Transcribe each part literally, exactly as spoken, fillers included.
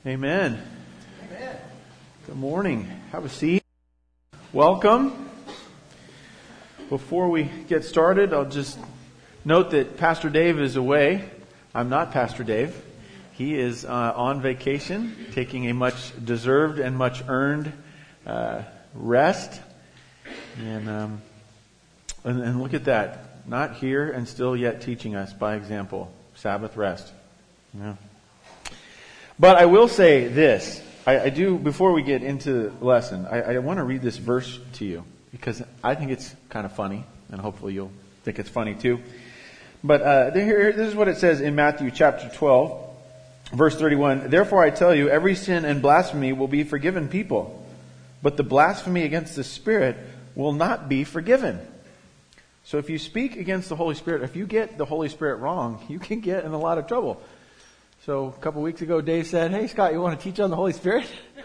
Amen. Amen. Good morning. Have a seat. Welcome. Before we get started, I'll just note that Pastor Dave is away. I'm not Pastor Dave. He is uh, on vacation, taking a much deserved and much earned uh, rest. And, um, and and look at that. Not here and still yet teaching us by example. Sabbath rest. Yeah. But I will say this. I, I do, before we get into the lesson, I, I want to read this verse to you because I think it's kind of funny, and hopefully you'll think it's funny too. But uh, here, this is what it says in Matthew chapter twelve, verse thirty-one. Therefore I tell you, every sin and blasphemy will be forgiven people, but the blasphemy against the Spirit will not be forgiven. So if you speak against the Holy Spirit, if you get the Holy Spirit wrong, you can get in a lot of trouble. So a couple weeks ago, Dave said, "Hey, Scott, you want to teach on the Holy Spirit?"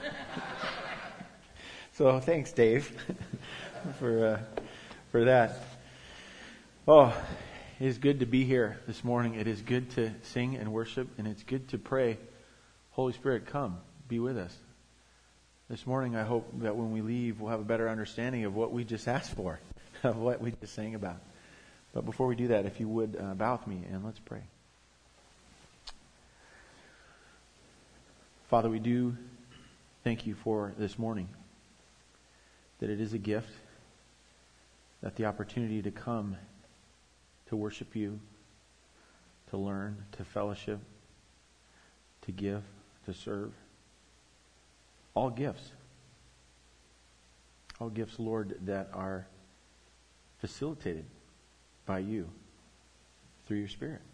So thanks, Dave, for uh, for that. Oh, it is good to be here this morning. It is good to sing and worship, and it's good to pray. Holy Spirit, come, be with us. This morning, I hope that when we leave, we'll have a better understanding of what we just asked for, of what we just sang about. But before we do that, if you would uh, bow with me and let's pray. Father, we do thank you for this morning, that it is a gift, that the opportunity to come to worship you, to learn, to fellowship, to give, to serve, all gifts, all gifts, Lord, that are facilitated by you through your Spirit.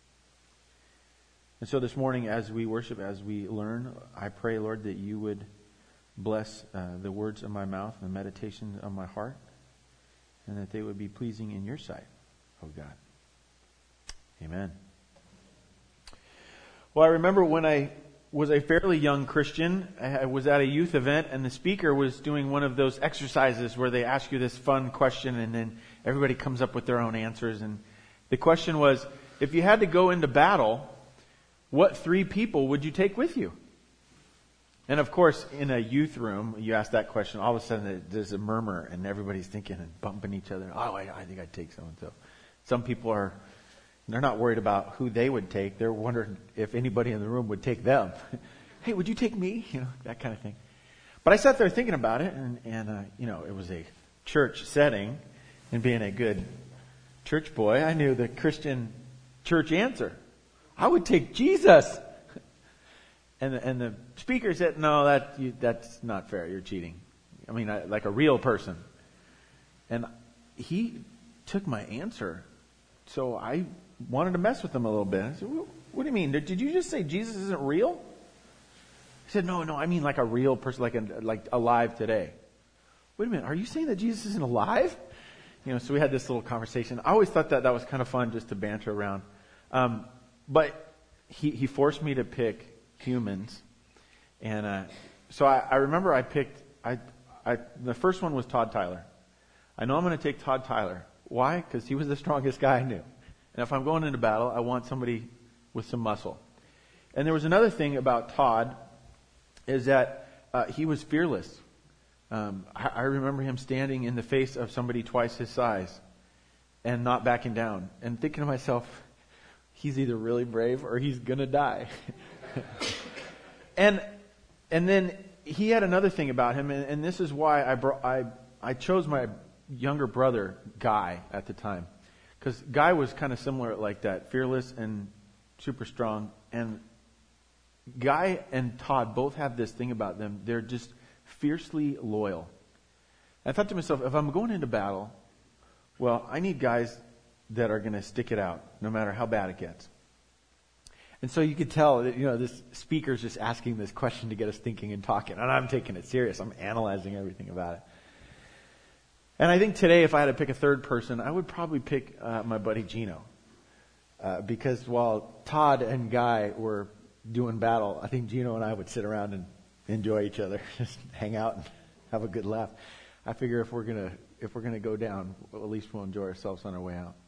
And so this morning, as we worship, as we learn, I pray, Lord, that you would bless uh, the words of my mouth and the meditation of my heart, and that they would be pleasing in your sight, oh God. Amen. Well, I remember when I was a fairly young Christian, I was at a youth event, and the speaker was doing one of those exercises where they ask you this fun question, and then everybody comes up with their own answers. And the question was, if you had to go into battle, what three people would you take with you? And of course, in a youth room, you ask that question, all of a sudden there's a murmur and everybody's thinking and bumping each other. Oh, I, I think I'd take so-and-so. Some people are, they're not worried about who they would take. They're wondering if anybody in the room would take them. Hey, would you take me? You know, that kind of thing. But I sat there thinking about it, and, and uh, you know, it was a church setting, and being a good church boy, I knew the Christian church answer. I would take Jesus. And the, and the speaker said, no, that you, that's not fair. You're cheating. I mean, I, like a real person. And he took my answer. So I wanted to mess with him a little bit. I said, what do you mean? Did, did you just say Jesus isn't real? He said, no, no, I mean like a real person, like a, like alive today. Wait a minute. Are you saying that Jesus isn't alive? You know, so we had this little conversation. I always thought that that was kind of fun just to banter around. Um, But he, he forced me to pick humans. And uh, so I, I remember I picked, I, I the first one was Todd Tyler. I know I'm going to take Todd Tyler. Why? Because he was the strongest guy I knew. And if I'm going into battle, I want somebody with some muscle. And there was another thing about Todd, is that uh, he was fearless. Um, I, I remember him standing in the face of somebody twice his size and not backing down. And thinking to myself, he's either really brave or he's going to die. and and then he had another thing about him, and, and this is why I, brought, I I chose my younger brother, Guy, at the time. Because Guy was kind of similar like that, fearless and super strong. And Guy and Todd both have this thing about them. They're just fiercely loyal. And I thought to myself, if I'm going into battle, well, I need guys that are going to stick it out, no matter how bad it gets. And so you could tell that, you know, this speaker's just asking this question to get us thinking and talking. And I'm taking it serious. I'm analyzing everything about it. And I think today, if I had to pick a third person, I would probably pick uh, my buddy Gino. Uh, because while Todd and Guy were doing battle, I think Gino and I would sit around and enjoy each other, just hang out and have a good laugh. I figure if we're gonna if we're gonna go down, well, at least we'll enjoy ourselves on our way out.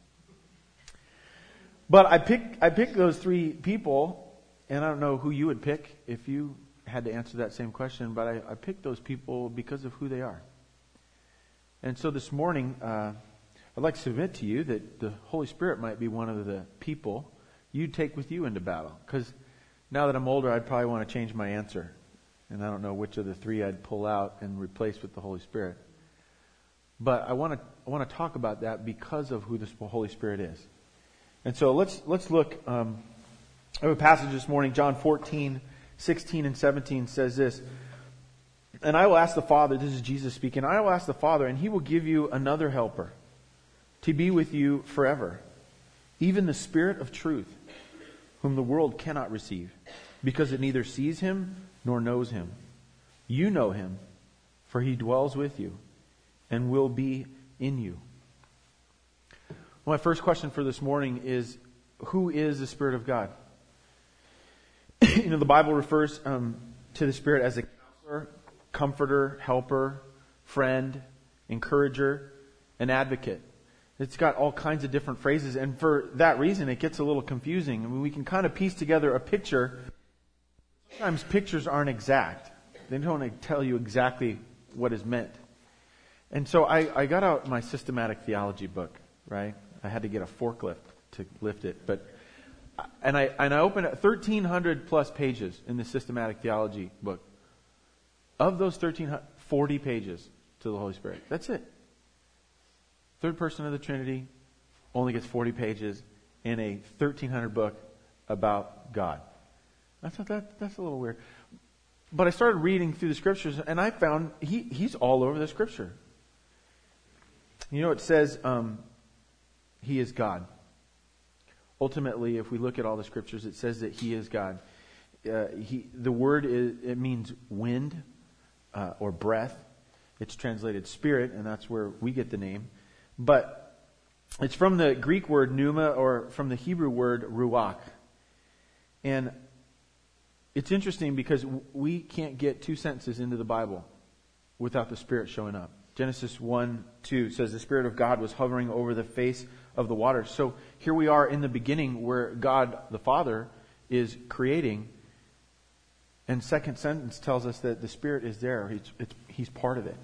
But I picked I picked those three people, and I don't know who you would pick if you had to answer that same question, but I, I picked those people because of who they are. And so this morning, uh, I'd like to submit to you that the Holy Spirit might be one of the people you take with you into battle. Because now that I'm older, I'd probably want to change my answer. And I don't know which of the three I'd pull out and replace with the Holy Spirit. But I want to I want to talk about that because of who the Holy Spirit is. And so let's let's look. Um, I have a passage this morning, John fourteen, sixteen and seventeen says this. And I will ask the Father, this is Jesus speaking, I will ask the Father, and He will give you another helper to be with you forever, even the Spirit of truth, whom the world cannot receive, because it neither sees Him nor knows Him. You know Him, for He dwells with you and will be in you. Well, my first question for this morning is, who is the Spirit of God? You know, the Bible refers um, to the Spirit as a counselor, comforter, helper, friend, encourager, an advocate. It's got all kinds of different phrases, and for that reason it gets a little confusing. I mean, we can kind of piece together a picture. Sometimes pictures aren't exact. They don't tell you exactly what is meant. And so I, I got out my systematic theology book, right? I had to get a forklift to lift it, but and I and I opened it, thirteen hundred plus pages in the systematic theology book. Of those thirteen hundred, forty pages to the Holy Spirit. That's it. Third person of the Trinity only gets forty pages in a thirteen hundred book about God. That's not, that that's a little weird. But I started reading through the scriptures, and I found he he's all over the scripture. You know, it says um, He is God. Ultimately, if we look at all the scriptures, it says that He is God. Uh, he the word is, it means wind. Uh, or breath. It's translated spirit, and that's where we get the name. But it's from the Greek word pneuma, or from the Hebrew word ruach. And it's interesting because we can't get two sentences into the Bible without the Spirit showing up. Genesis one two says the Spirit of God was hovering over the face of the waters. So here we are in the beginning where God the Father is creating. And second sentence tells us that the Spirit is there. He's, it's, he's part of it.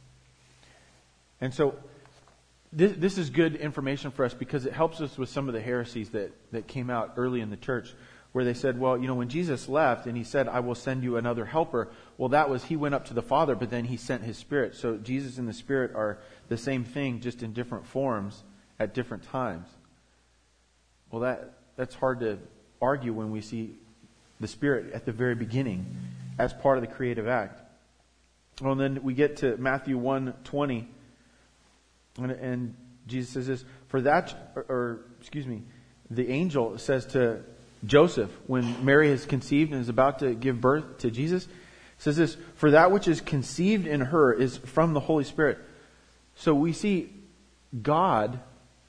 And so this, this is good information for us because it helps us with some of the heresies that, that came out early in the church, where they said, well, you know, when Jesus left and He said, I will send you another helper, well, that was He went up to the Father, but then He sent His Spirit. So Jesus and the Spirit are the same thing, just in different forms at different times. Well, that that's hard to argue when we see the Spirit at the very beginning as part of the creative act. Well, and then we get to Matthew one twenty, and, and Jesus says this, for that, or, or excuse me, the angel says to Joseph, when Mary has conceived and is about to give birth to Jesus, says this, for that which is conceived in her is from the Holy Spirit. So we see God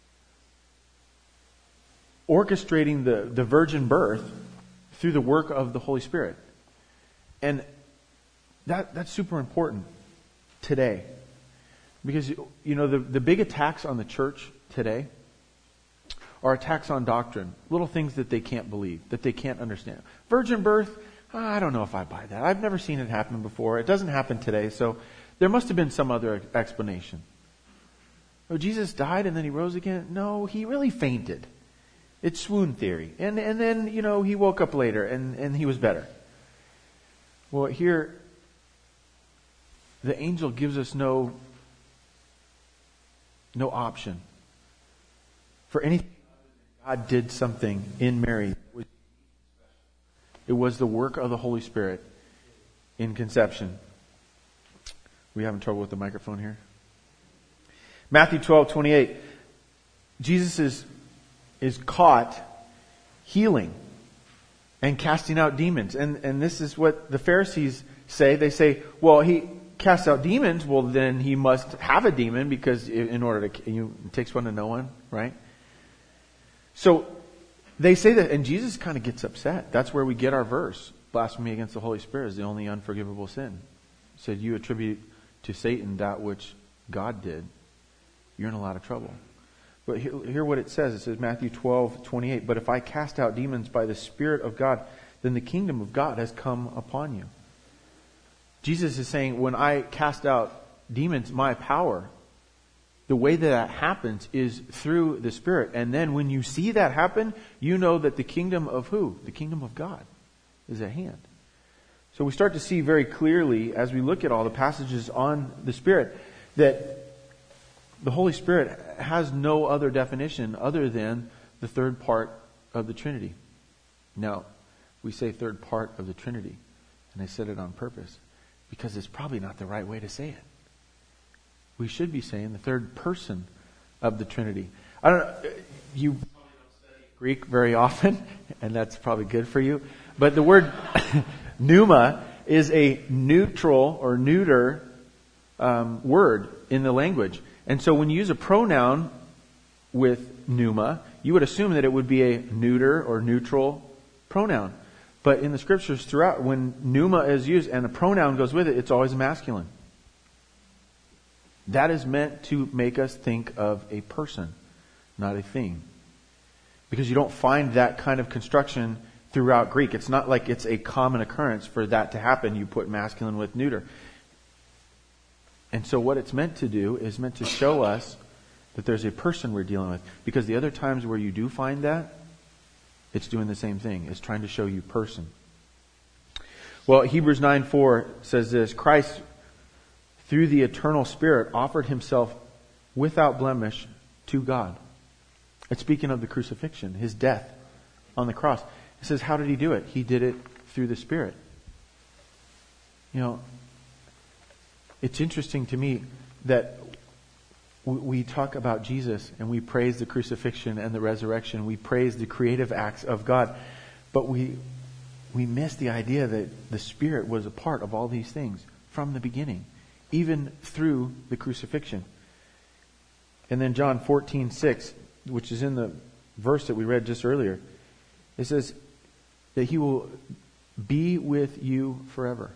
orchestrating the, the virgin birth through the work of the Holy Spirit. And that that's super important today. Because, you know, the, the big attacks on the church today are attacks on doctrine. Little things that they can't believe, that they can't understand. Virgin birth, I don't know if I buy that. I've never seen it happen before. It doesn't happen today, so there must have been some other explanation. Oh, Jesus died and then He rose again? No, He really fainted. It's swoon theory. And and then, you know, He woke up later and, and He was better. Well, here, the angel gives us no, no option for anything. God did something in Mary. It was the work of the Holy Spirit in conception. We having trouble with the microphone here? Matthew twelve twenty-eight. Jesus is is caught healing and casting out demons. And, and this is what the Pharisees say. They say, well, He casts out demons. Well, then He must have a demon because in order to, you, it takes one to know one, right? So they say that, and Jesus kind of gets upset. That's where we get our verse. Blasphemy against the Holy Spirit is the only unforgivable sin. He said, you attribute to Satan that which God did. You're in a lot of trouble. But hear, hear what it says. It says, Matthew twelve twenty-eight, but if I cast out demons by the Spirit of God, then the kingdom of God has come upon you. Jesus is saying, when I cast out demons, my power, the way that that happens is through the Spirit. And then when you see that happen, you know that the kingdom of who? The kingdom of God is at hand. So we start to see very clearly, as we look at all the passages on the Spirit, that the Holy Spirit has no other definition other than the third part of the Trinity. Now, we say third part of the Trinity, and I said it on purpose, because it's probably not the right way to say it. We should be saying the third person of the Trinity. I don't know, you probably don't study Greek very often, and that's probably good for you, but the word pneuma is a neutral or neuter um, word in the language. And so when you use a pronoun with pneuma, you would assume that it would be a neuter or neutral pronoun. But in the scriptures throughout, when pneuma is used and a pronoun goes with it, it's always masculine. That is meant to make us think of a person, not a thing. Because you don't find that kind of construction throughout Greek. It's not like it's a common occurrence for that to happen. You put masculine with neuter. And so what it's meant to do is meant to show us that there's a person we're dealing with. Because the other times where you do find that, it's doing the same thing. It's trying to show you person. Well, Hebrews nine four says this, Christ, through the eternal Spirit, offered himself without blemish to God. It's speaking of the crucifixion, his death on the cross. It says, how did he do it? He did it through the Spirit. You know, it's interesting to me that we talk about Jesus and we praise the crucifixion and the resurrection. We praise the creative acts of God. But we we miss the idea that the Spirit was a part of all these things from the beginning, even through the crucifixion. And then John fourteen six, which is in the verse that we read just earlier, it says that he will be with you forever.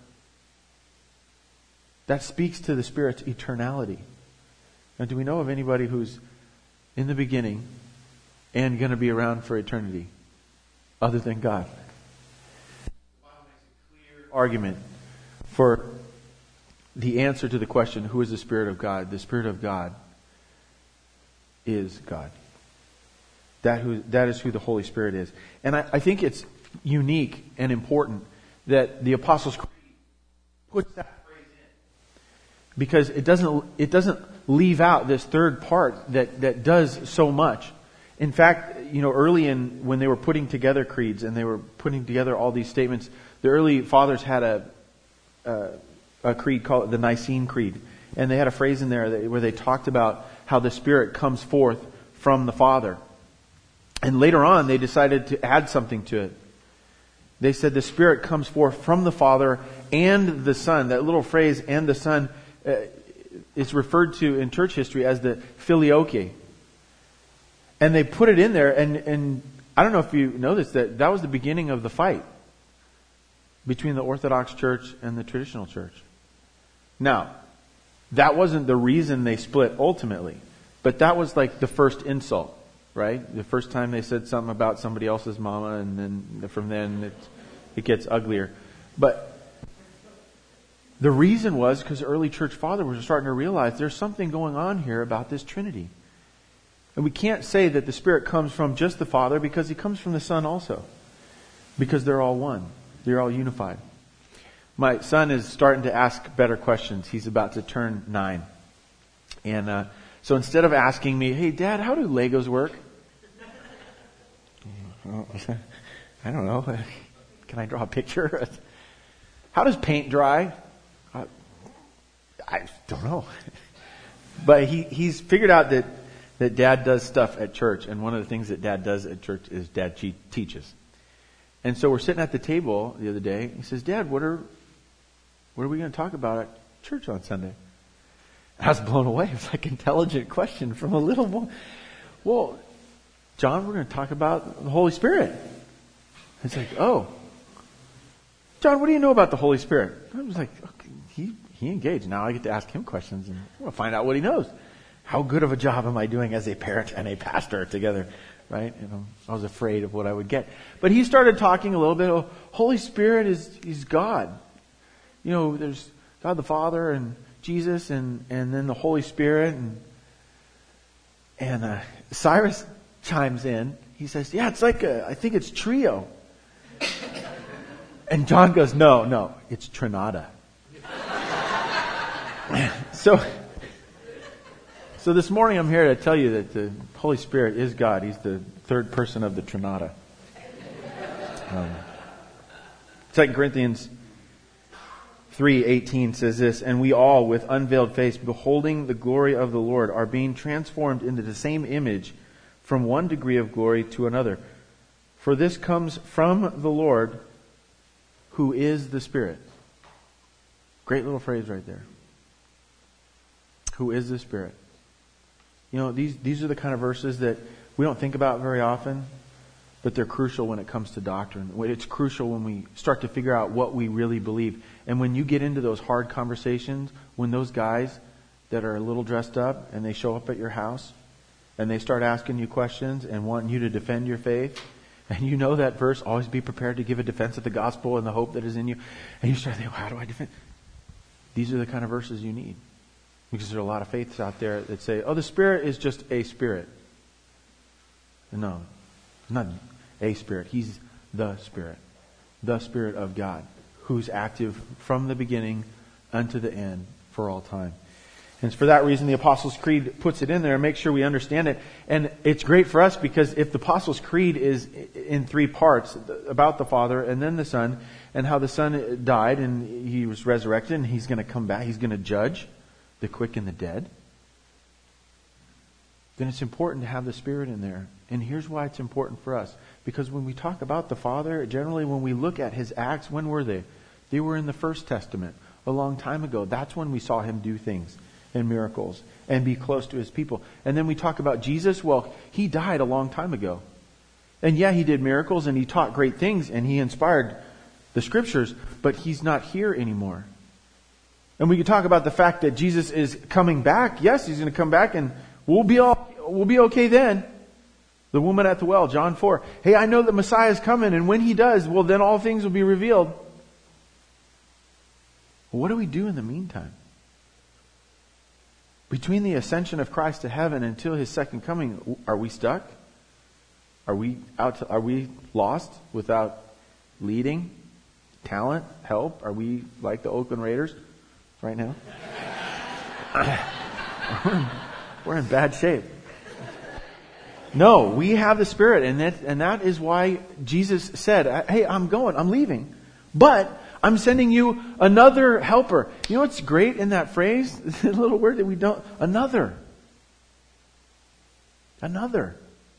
That speaks to the Spirit's eternality. Now, do we know of anybody who's in the beginning and going to be around for eternity other than God? The Bible makes a clear argument for the answer to the question, who is the Spirit of God? The Spirit of God is God. That who that is who the Holy Spirit is. And I, I think it's unique and important that the Apostles' Creed puts that phrase in. Because it doesn't it doesn't leave out this third part that, that does so much. In fact, you know, early in when they were putting together creeds and they were putting together all these statements, the early fathers had a a, a creed called the Nicene Creed. And they had a phrase in there that, where they talked about how the Spirit comes forth from the Father. And later on, they decided to add something to it. They said the Spirit comes forth from the Father and the Son. That little phrase, and the Son, uh, is referred to in church history as the filioque. And they put it in there, and, and I don't know if you know this, that that was the beginning of the fight between the Orthodox Church and the traditional church. Now, that wasn't the reason they split ultimately, but that was like the first insult. Right? The first time they said something about somebody else's mama, and then from then it, it gets uglier. But the reason was because early church fathers were starting to realize there's something going on here about this Trinity. And we can't say that the Spirit comes from just the Father, because He comes from the Son also. Because they're all one. They're all unified. My son is starting to ask better questions. He's about to turn nine. And uh, so instead of asking me, hey, Dad, how do Legos work? I don't know. Can I draw a picture? How does paint dry? I, I don't know. But he, he's figured out that, that Dad does stuff at church. And one of the things that Dad does at church is Dad che- teaches. And so we're sitting at the table the other day. He says, Dad, what are, what are we going to talk about at church on Sunday? I was blown away. It was like an intelligent question from a little boy. Well, John, we're going to talk about the Holy Spirit. It's like, oh. John, what do you know about the Holy Spirit? I was like, okay, he, he engaged. Now I get to ask him questions and we'll find out what he knows. How good of a job am I doing as a parent and a pastor together? Right? You know, I was afraid of what I would get. But he started talking a little bit. Oh, Holy Spirit is, is God. you know, there's God the Father and Jesus and, and then the Holy Spirit. And, and uh, Cyrus chimes in. He says, yeah, it's like a, I think it's trio. And John goes, no, no, it's Trinada. so, so this morning I'm here to tell you that the Holy Spirit is God. He's the third person of the Trinada. Um, Second Corinthians three eighteen says this, and we all, with unveiled face, beholding the glory of the Lord, are being transformed into the same image from one degree of glory to another. For this comes from the Lord, who is the Spirit. Great little phrase right there. Who is the Spirit. You know, these, these are the kind of verses that we don't think about very often, but they're crucial when it comes to doctrine. It's crucial when we start to figure out what we really believe. And when you get into those hard conversations, when those guys that are a little dressed up and they show up at your house and they start asking you questions and wanting you to defend your faith, and you know that verse, always be prepared to give a defense of the gospel and the hope that is in you, and you start thinking, how do I defend? These are the kind of verses you need. Because there are a lot of faiths out there that say, oh, the Spirit is just a spirit. No, not a spirit. He's the Spirit. The Spirit of God, who's active from the beginning unto the end for all time. And it's for that reason the Apostles' Creed puts it in there and makes sure we understand it. And it's great for us because if the Apostles' Creed is in three parts, about the Father and then the Son, and how the Son died and He was resurrected and He's going to come back, He's going to judge the quick and the dead, then it's important to have the Spirit in there. And here's why it's important for us. Because when we talk about the Father, generally when we look at His acts, when were they? They were in the First Testament, a long time ago. That's when we saw Him do things and miracles and be close to His people. And then we talk about Jesus. Well, He died a long time ago. And yeah, He did miracles and He taught great things and He inspired the Scriptures, but He's not here anymore. And we could talk about the fact that Jesus is coming back. Yes, He's going to come back and we'll be all, we'll be okay then. The woman at the well, John four. Hey, I know the Messiah is coming, and when He does, well, then all things will be revealed. Well, what do we do in the meantime? Between the ascension of Christ to heaven until His second coming, are we stuck? Are we out? To, are we lost without leading, talent, help? Are we like the Oakland Raiders right now? we're, in, we're in bad shape. No, we have the Spirit, and that and that is why Jesus said, "Hey, I'm going, I'm leaving, but I'm sending you another helper." You know what's great in that phrase? The little word that we don't, another. Another.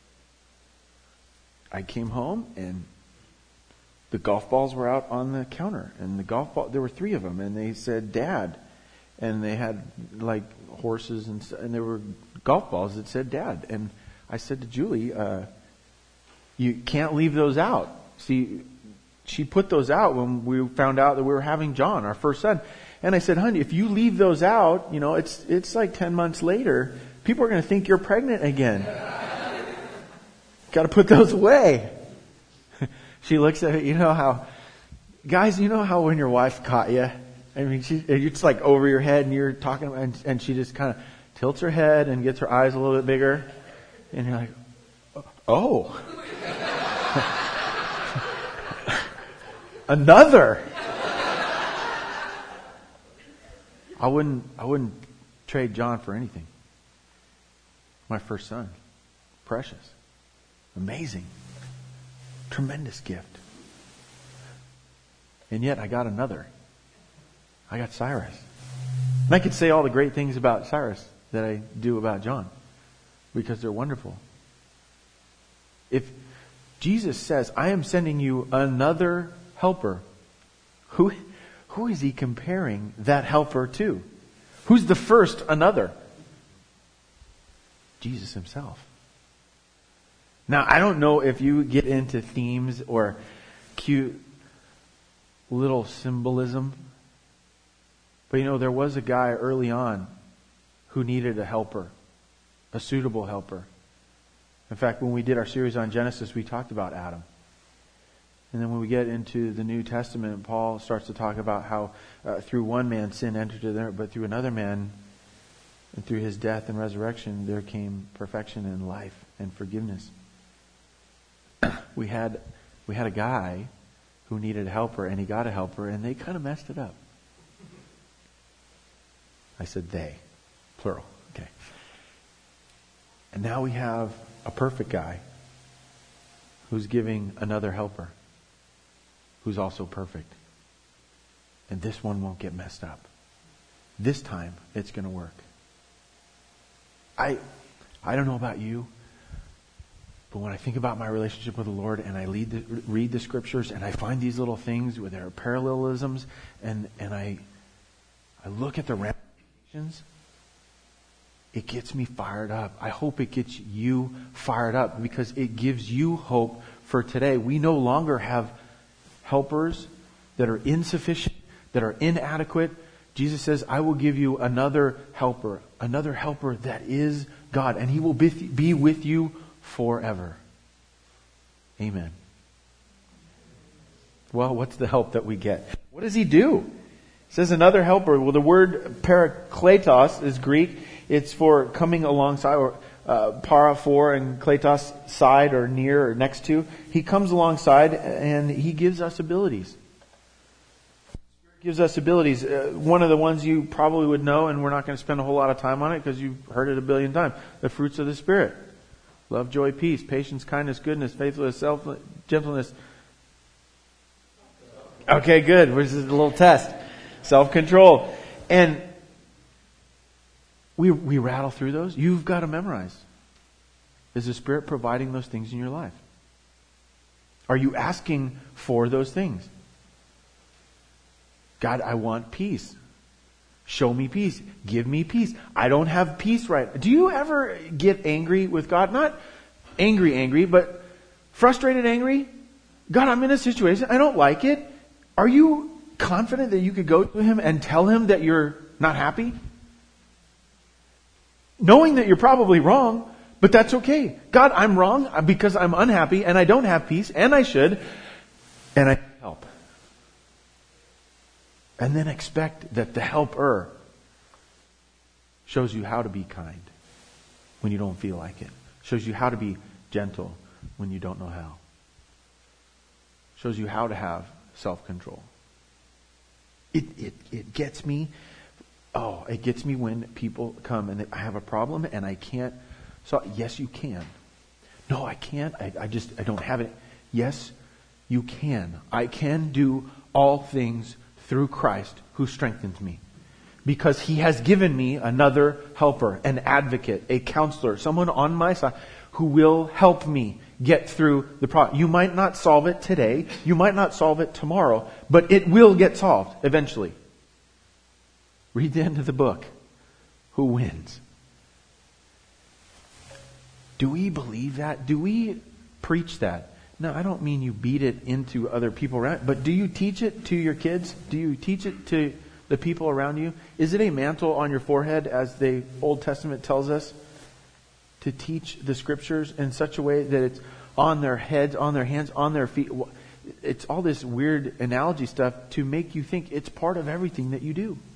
I came home and the golf balls were out on the counter, and the golf ball, there were three of them, and they said Dad, and they had like horses and and there were golf balls that said Dad. And I said to Julie, uh, you can't leave those out. See, she put those out when we found out that we were having John, our first son. And I said, honey, if you leave those out, you know, it's it's like ten months later, people are going to think you're pregnant again. Got to put those away. She looks at it, you know how, guys, you know how when your wife caught you, I mean, she, it's like over your head and you're talking, and, and she just kind of tilts her head and gets her eyes a little bit bigger. And you're like, oh. Another. I wouldn't, I wouldn't trade John for anything. My first son. Precious. Amazing. Tremendous gift. And yet I got another. I got Cyrus. And I could say all the great things about Cyrus that I do about John, because they're wonderful. If Jesus says, I am sending you another helper, who, who is He comparing that helper to? Who's the first another? Jesus Himself. Now, I don't know if you get into themes or cute little symbolism, but you know, there was a guy early on who needed a helper, a suitable helper. In fact, when we did our series on Genesis, we talked about Adam. And then when we get into the New Testament, Paul starts to talk about how uh, through one man sin entered to there, but through another man, and through his death and resurrection, there came perfection and life and forgiveness. we had we had a guy who needed a helper, and he got a helper, and they kind of messed it up. I said they, plural. Okay. And now we have a perfect guy who's giving another helper who's also perfect. And this one won't get messed up. This time, it's going to work. I I don't know about you, but when I think about my relationship with the Lord and I read the, read the scriptures and I find these little things where there are parallelisms and, and I I look at the ramifications, it gets me fired up. I hope it gets you fired up because it gives you hope for today. We no longer have helpers that are insufficient, that are inadequate. Jesus says, I will give you another helper, another helper that is God, and He will be with you forever. Amen. Well, what's the help that we get? What does He do? It says another helper. Well, the word parakletos is Greek. It's for coming alongside, or uh, para for and kletos, side or near or next to. He comes alongside and He gives us abilities. Gives us abilities. Uh, one of the ones you probably would know, and we're not going to spend a whole lot of time on it because you've heard it a billion times. The fruits of the Spirit. Love, joy, peace, patience, kindness, goodness, faithfulness, self, gentleness. Okay, good. This is a little test. Self-control. And we we rattle through those. You've got to memorize. Is the Spirit providing those things in your life? Are you asking for those things? God, I want peace. Show me peace. Give me peace. I don't have peace right. Do you ever get angry with God? Not angry, angry, but frustrated, angry? God, I'm in a situation. I don't like it. Are you confident that you could go to Him and tell Him that you're not happy? Knowing that you're probably wrong, but that's okay. God, I'm wrong because I'm unhappy and I don't have peace and I should, and I need help. And then expect that the helper shows you how to be kind when you don't feel like it. Shows you how to be gentle when you don't know how. Shows you how to have self-control. It, it, it gets me, oh, it gets me when people come and they, I have a problem and I can't. So, yes, you can. No, I can't. I, I just, I don't have it. Yes, you can. I can do all things through Christ who strengthens me. Because He has given me another helper, an advocate, a counselor, someone on my side who will help me get through the problem. You might not solve it today. You might not solve it tomorrow. But it will get solved eventually. Read the end of the book. Who wins? Do we believe that? Do we preach that? No, I don't mean you beat it into other people around, but do you teach it to your kids? Do you teach it to the people around you? Is it a mantle on your forehead, as the Old Testament tells us, to teach the Scriptures in such a way that it's on their heads, on their hands, on their feet? It's all this weird analogy stuff to make you think it's part of everything that you do.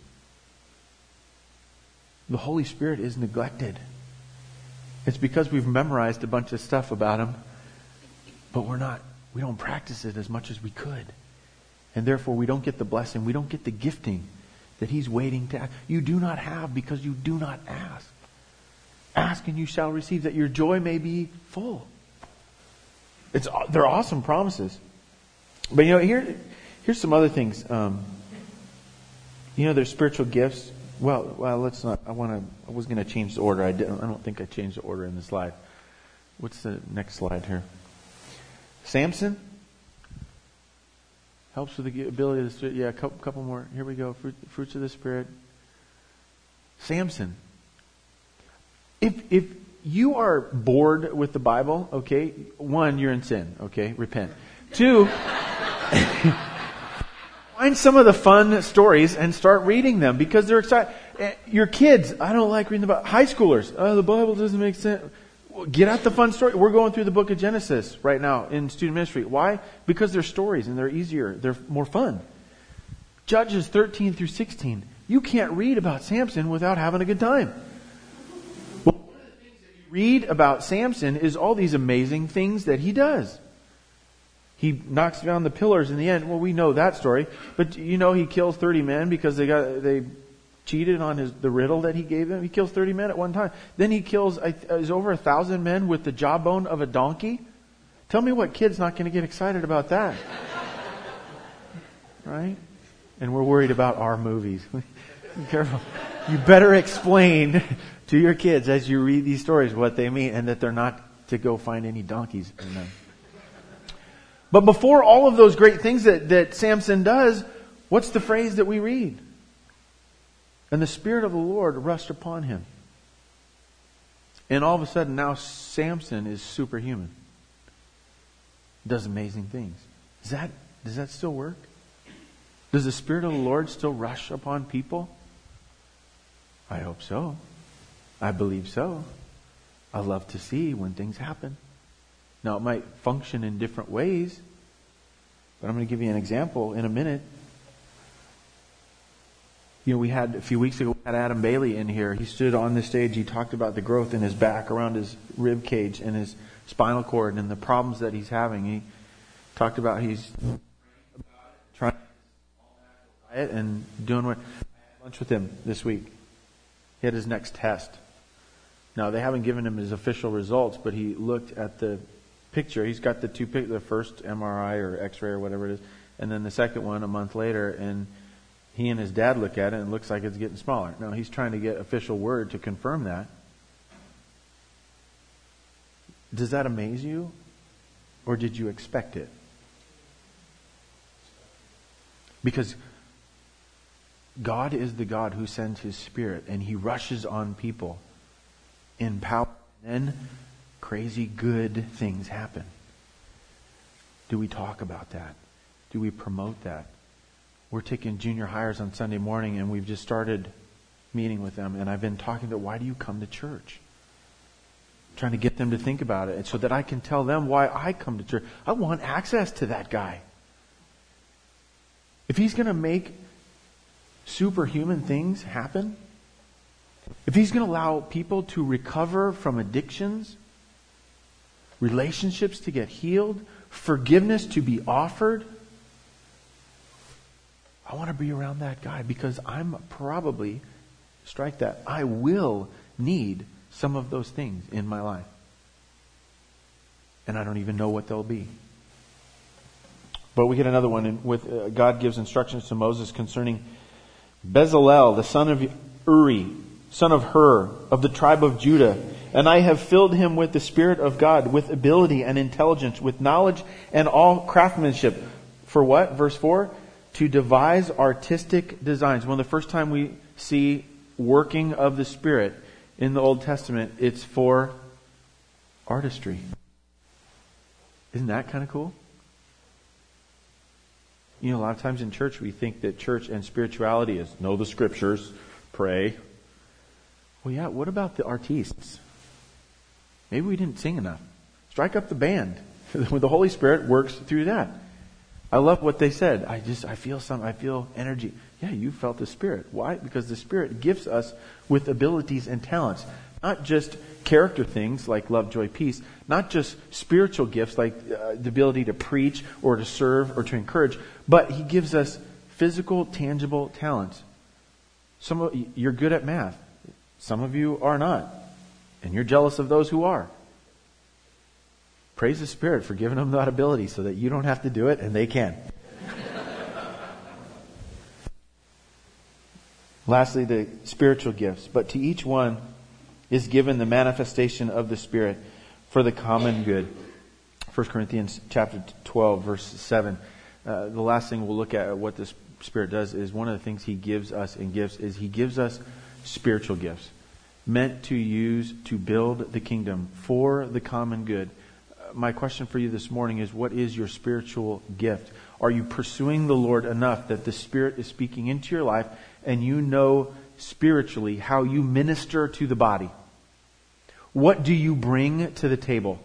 The Holy Spirit is neglected. It's because we've memorized a bunch of stuff about Him, but we're not, we don't practice it as much as we could. And therefore we don't get the blessing, we don't get the gifting that He's waiting to ask. You do not have because you do not ask. Ask and you shall receive, that your joy may be full. It's they're awesome promises. But you know, here here's some other things. Um, you know, there's spiritual gifts. Well, well, let's not. I want to. I was going to change the order. I didn't. I don't think I changed the order in the slide. What's the next slide here? Samson helps with the ability of the Spirit. Yeah, a couple, couple more. Here we go. Fruit, fruits of the Spirit. Samson. If if you are bored with the Bible, okay, one, you're in sin. Okay, repent. Two, find some of the fun stories and start reading them because they're exciting. Your kids, I don't like reading the Bible. High schoolers, oh, the Bible doesn't make sense. Get out the fun story. We're going through the book of Genesis right now in student ministry. Why? Because they're stories and they're easier. They're more fun. Judges thirteen through sixteen. You can't read about Samson without having a good time. Well, one of the things that you read about Samson is all these amazing things that he does. He knocks down the pillars in the end. Well, we know that story. But you know he kills thirty men because they got they cheated on his the riddle that he gave them. He kills thirty men at one time. Then he kills is over a thousand men with the jawbone of a donkey. Tell me what kid's not going to get excited about that, right? And we're worried about our movies. Be careful. You better explain to your kids as you read these stories what they mean and that they're not to go find any donkeys in them. But before all of those great things that, that Samson does, what's the phrase that we read? And the Spirit of the Lord rushed upon him. And all of a sudden now Samson is superhuman. Does amazing things. Does that, does that still work? Does the Spirit of the Lord still rush upon people? I hope so. I believe so. I love to see when things happen. Now it might function in different ways, but I'm going to give you an example in a minute. You know, we had a few weeks ago, we had Adam Bailey in here. He stood on the stage. He talked about the growth in his back, around his rib cage and his spinal cord and the problems that he's having. He talked about he's trying to diet and doing what. I had lunch with him this week. He had his next test. Now, they haven't given him his official results, but he looked at the picture. He's got the two pic, the first M R I or X-ray or whatever it is, and then the second one a month later, and he and his dad look at it and it looks like it's getting smaller. Now, he's trying to get official word to confirm that. Does that amaze you? Or did you expect it? Because God is the God who sends His Spirit and He rushes on people in power. And then crazy good things happen. Do we talk about that? Do we promote that? We're taking junior hires on Sunday morning and we've just started meeting with them. And I've been talking to them, why do you come to church? Trying to get them to think about it so that I can tell them why I come to church. I want access to that guy. If he's going to make superhuman things happen, if he's going to allow people to recover from addictions, relationships to get healed, forgiveness to be offered, I want to be around that guy because I'm probably, strike that, I will need some of those things in my life. And I don't even know what they'll be. But we get another one in, with uh, God gives instructions to Moses concerning Bezalel, the son of Uri, son of Hur, of the tribe of Judah. And I have filled him with the Spirit of God, with ability and intelligence, with knowledge and all craftsmanship. For what? Verse four. To devise artistic designs. When the first time we see working of the Spirit in the Old Testament, it's for artistry. Isn't that kind of cool? You know, a lot of times in church we think that church and spirituality is know the scriptures, pray. Well, yeah, what about the artistes? Maybe we didn't sing enough. Strike up the band. The Holy Spirit works through that. I love what they said. I just, I feel some, I feel energy. Yeah, you felt the Spirit. Why? Because the Spirit gifts us with abilities and talents. Not just character things like love, joy, peace. Not just spiritual gifts like uh, the ability to preach or to serve or to encourage. But He gives us physical, tangible talents. Some of you're good at math. Some of you are not. And you're jealous of those who are. Praise the Spirit for giving them that ability so that you don't have to do it and they can. Lastly, the spiritual gifts. But to each one is given the manifestation of the Spirit for the common good. First Corinthians chapter twelve, verse seven. Uh, the last thing we'll look at what the Spirit does is one of the things He gives us and gifts is He gives us spiritual gifts meant to use to build the kingdom for the common good. My question for you this morning is, what is your spiritual gift? Are you pursuing the Lord enough that the Spirit is speaking into your life and you know spiritually how you minister to the body? What do you bring to the table?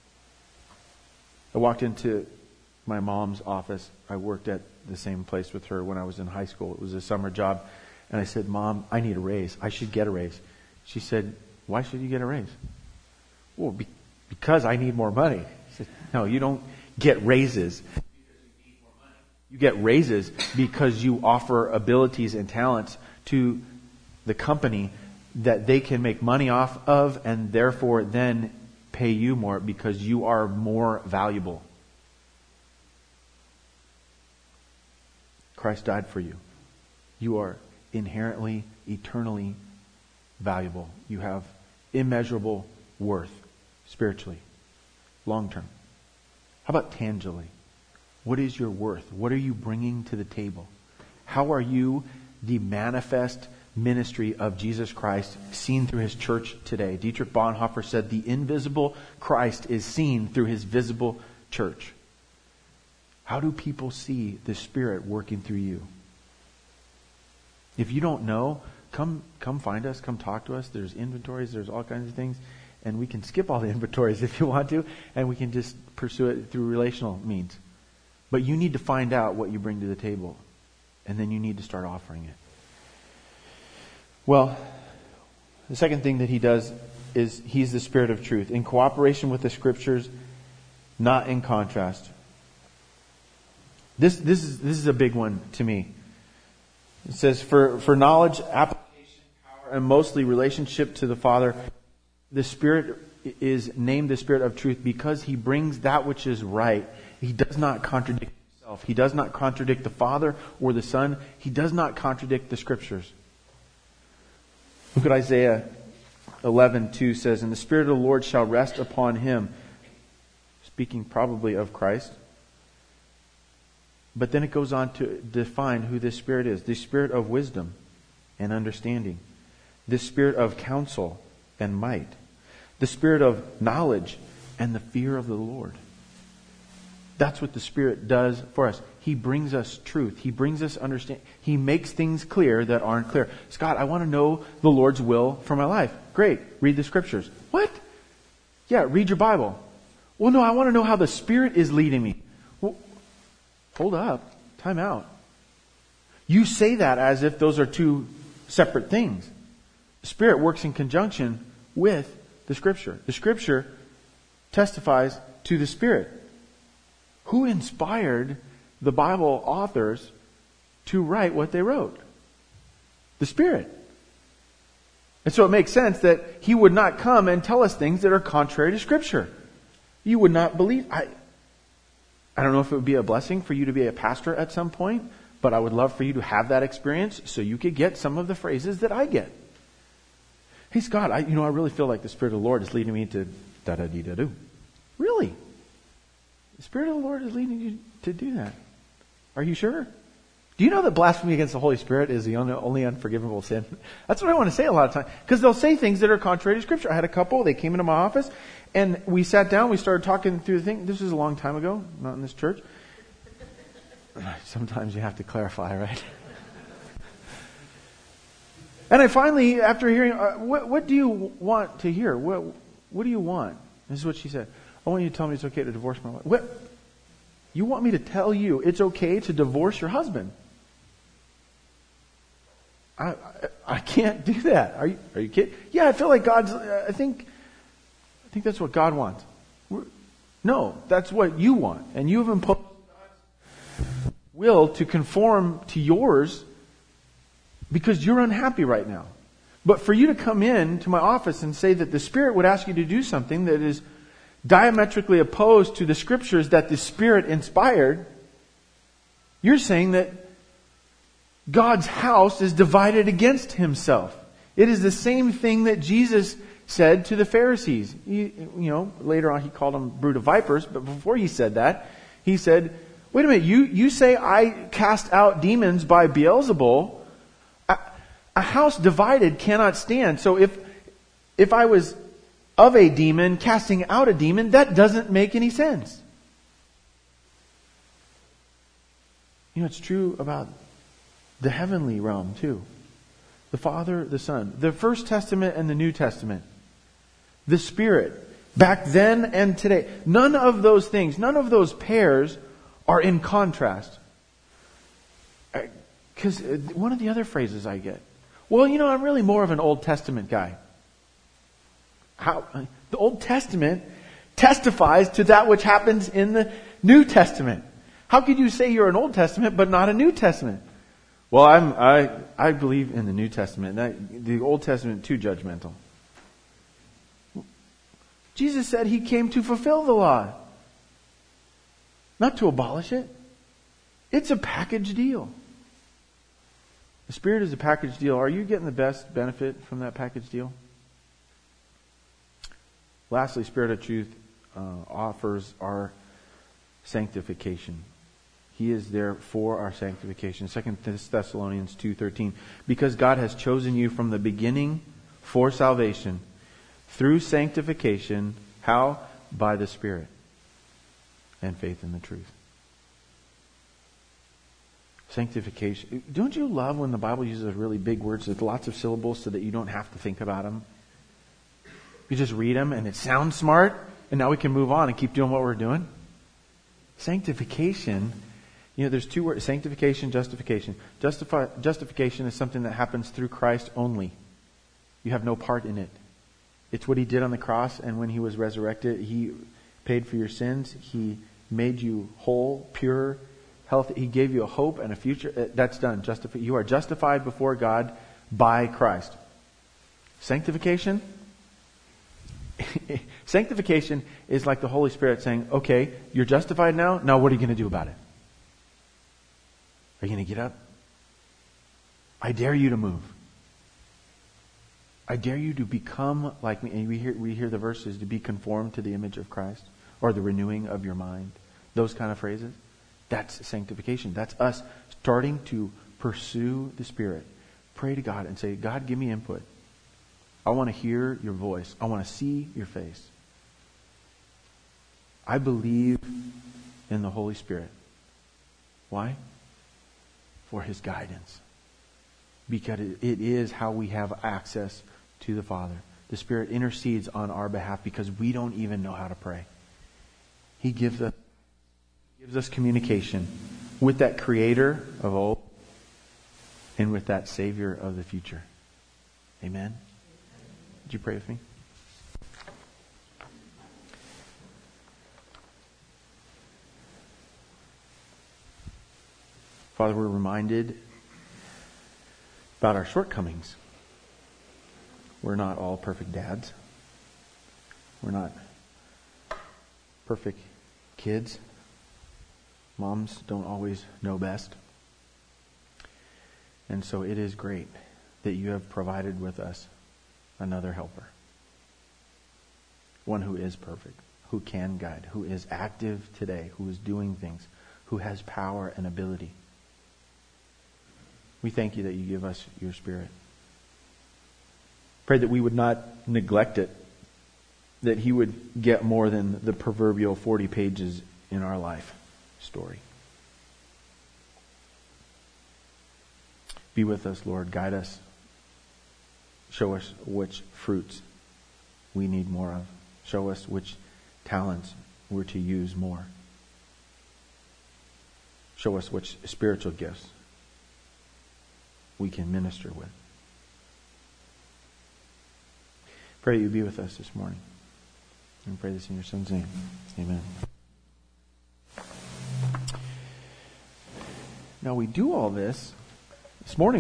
I walked into my mom's office. I worked at the same place with her when I was in high school. It was a summer job. And I said, Mom, I need a raise. I should get a raise. She said, why should you get a raise? Well, be- because I need more money. I said, no, you don't get raises because you need more money. You get raises because you offer abilities and talents to the company that they can make money off of, and therefore then pay you more because you are more valuable. Christ died for you. You are inherently, eternally valuable. You have immeasurable worth spiritually, long term. How about tangibly? What is your worth? What are you bringing to the table? How are you the manifest ministry of Jesus Christ seen through His church today? Dietrich Bonhoeffer said the invisible Christ is seen through His visible church. How do people see the Spirit working through you? If you don't know, come come find us, come talk to us. There's inventories, there's all kinds of things. And we can skip all the inventories if you want to, and we can just pursue it through relational means. But you need to find out what you bring to the table, and then you need to start offering it. Well, the second thing that He does is He's the Spirit of truth. In cooperation with the Scriptures, not in contrast. This this is this is a big one to me. It says, for, for knowledge, application, power, and mostly relationship to the Father, the Spirit is named the Spirit of truth because He brings that which is right. He does not contradict Himself. He does not contradict the Father or the Son. He does not contradict the Scriptures. Look at Isaiah eleven two says, and the Spirit of the Lord shall rest upon Him. Speaking probably of Christ. But then it goes on to define who this Spirit is. The Spirit of wisdom and understanding. The Spirit of counsel and might. The Spirit of knowledge and the fear of the Lord. That's what the Spirit does for us. He brings us truth. He brings us understanding. He makes things clear that aren't clear. Scott, I want to know the Lord's will for my life. Great. Read the Scriptures. What? Yeah, read your Bible. Well, no, I want to know how the Spirit is leading me. Well, hold up. Time out. You say that as if those are two separate things. The Spirit works in conjunction with the Scripture. The Scripture testifies to the Spirit. Who inspired the Bible authors to write what they wrote? The Spirit. And so it makes sense that He would not come and tell us things that are contrary to Scripture. You would not believe. I, I don't know if it would be a blessing for you to be a pastor at some point, but I would love for you to have that experience so you could get some of the phrases that I get. Hey, Scott, I, you know, I really feel like the Spirit of the Lord is leading me to da-da-dee-da-do. Really? The Spirit of the Lord is leading you to do that. Are you sure? Do you know that blasphemy against the Holy Spirit is the only unforgivable sin? That's what I want to say a lot of times. Because they'll say things that are contrary to Scripture. I had a couple, they came into my office, and we sat down, we started talking through the thing. This was a long time ago, not in this church. Sometimes you have to clarify, right? And I finally, after hearing, uh, what, what do you want to hear? What, what do you want? This is what she said. I want you to tell me it's okay to divorce my wife. What? You want me to tell you it's okay to divorce your husband? I, I, I can't do that. Are you, are you kidding? Yeah, I feel like God's, I think, I think that's what God wants. We're, no, that's what you want. And you've imposed God's will to conform to yours because you're unhappy right now. But for you to come in to my office and say that the Spirit would ask you to do something that is diametrically opposed to the Scriptures that the Spirit inspired, you're saying that God's house is divided against Himself. It is the same thing that Jesus said to the Pharisees. He, you know, later on He called them brood of vipers, but before He said that, He said, wait a minute, you, you say I cast out demons by Beelzebul. A, a house divided cannot stand. So if if I was of a demon casting out a demon, that doesn't make any sense. You know, it's true about the heavenly realm too. The Father, the Son. The First Testament and the New Testament. the Spirit, back then and today. None of those things, none of those pairs are in contrast. Because one of the other phrases I get, well, you know, I'm really more of an Old Testament guy. How? The Old Testament testifies to that which happens in the New Testament. How could you say you're an Old Testament but not a New Testament? Well, I'm, I I believe in the New Testament. That, the Old Testament too judgmental. Jesus said He came to fulfill the law, not to abolish it. It's a package deal. The Spirit is a package deal. Are you getting the best benefit from that package deal? Lastly, Spirit of Truth uh, offers our sanctification. He is there for our sanctification. Second Thessalonians two thirteen. Because God has chosen you from the beginning for salvation through sanctification. How? By the Spirit and faith in the truth. Sanctification. Don't you love when the Bible uses really big words with lots of syllables so that you don't have to think about them? You just read them and it sounds smart, and now we can move on and keep doing what we're doing. Sanctification, you know, there's two words: sanctification, justification. Justify, justification is something that happens through Christ only. You have no part in it. It's what He did on the cross, and when He was resurrected, He paid for your sins. He made you whole, pure, healthy. He gave you a hope and a future. That's done. Justif- you are justified before God by Christ. Sanctification? Sanctification is like the Holy Spirit saying, okay, you're justified now. Now what are you going to do about it? Are you going to get up? I dare you to move. I dare you to become like me. And we hear, we hear the verses, to be conformed to the image of Christ, or the renewing of your mind. Those kind of phrases. That's sanctification. That's us starting to pursue the Spirit. Pray to God and say, God, give me input. I want to hear your voice. I want to see your face. I believe in the Holy Spirit. Why? For His guidance. Because it is how we have access to the Father. The Spirit intercedes on our behalf because we don't even know how to pray. He gives us, gives us communication with that Creator of old and with that Savior of the future. Amen? Would you pray with me? Father, we're reminded about our shortcomings. We're not all perfect dads. We're not perfect kids. Moms don't always know best. And so it is great that you have provided with us another helper. One who is perfect, who can guide, who is active today, who is doing things, who has power and ability. We thank you that you give us your Spirit. Pray that we would not neglect it, that He would get more than the proverbial forty pages in our life story. Be with us, Lord. Guide us. Show us which fruits we need more of. Show us which talents we're to use more. Show us which spiritual gifts we can minister with. Pray you be with us this morning. And pray this in your Son's name. Amen. Now we do all this this morning.